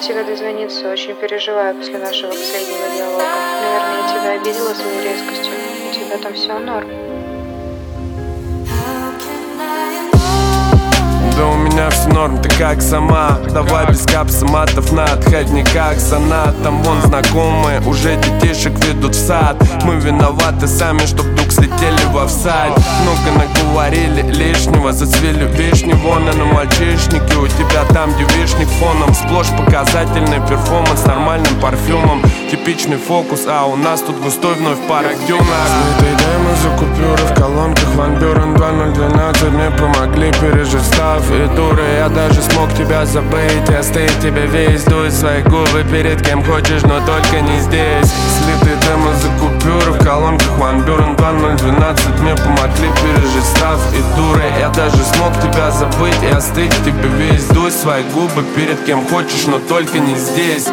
тебе дозвониться, очень переживаю после нашего последнего диалога. Наверное, я тебя обидела своей резкостью. У тебя там все норм. Да у меня все норм, ты как сама. Давай без капса матов на отходниках сонат. Там вон знакомые уже детишек ведут в сад. Мы виноваты сами, чтоб вдруг слетели во всадь. Много наговорили лишнего, зацвели вишни. Вон и на мальчишнике, у тебя там девишник фоном. Сплошь показательный перформанс с нормальным парфюмом. Типичный фокус, а у нас тут густой вновь парк дюна. Слитые демо за купюры в колонках Ван Бюрен 2012. Мне помогли пережить став и дуры. Я даже смог тебя забыть и оставить тебе весь. Дуй свои губы перед кем хочешь, но только не здесь. Слитые демо за купюры в колонках Ван Бюрен 2012. Мне помогли пережить став и дуры. Я даже смог тебя забыть и оставить тебе весь. Дуй свои губы перед кем хочешь, но только не здесь.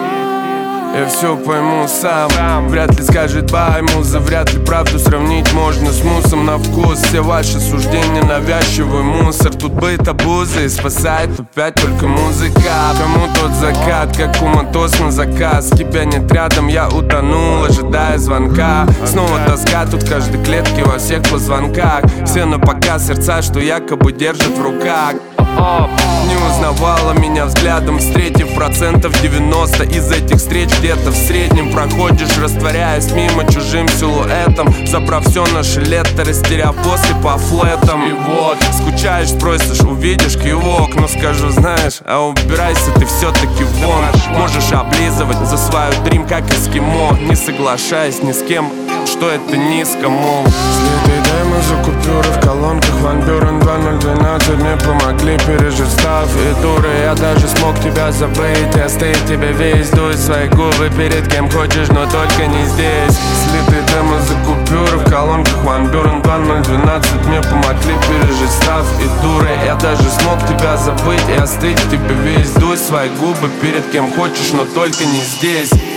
Я все пойму сам. Вряд ли скажет бай, муза. Вряд ли правду сравнить можно с мусом на вкус. Все ваши суждения навязчивый мусор. Тут быт обузы и спасает опять только музыка. Кому тот закат, как у Матос на заказ. Тебя нет рядом, я утонул, ожидая звонка. Снова тоска, тут в каждой клетке, во всех позвонках. Все на показ сердца, что якобы держат в руках. Не узнавала меня взглядом, встретив 90% из этих встреч где-то в среднем проходишь, растворяясь мимо чужим силуэтом. Забрав все наше лето, растеряв после по флетам. И вот, скучаешь, спросишь, увидишь кивок. Но скажу, знаешь, а убирайся ты все-таки вон. Можешь облизывать за свою дрим, как эскимо. Не соглашаясь ни с кем, что это низко, мол. Слитые демо за купюры в колонках Ван Бюрен 2012. Мне помогли пережить став и дуры. Я даже смог тебя забыть и оставить тебе весь. Дуй свои губы перед кем хочешь, но только не здесь. Слитые демо за купюры в колонках Ван Бюрен 2012. Мне помогли пережить став и дуры. Я даже смог тебя забыть и оставить тебе весь. Дуй свои губы перед кем хочешь, но только не здесь.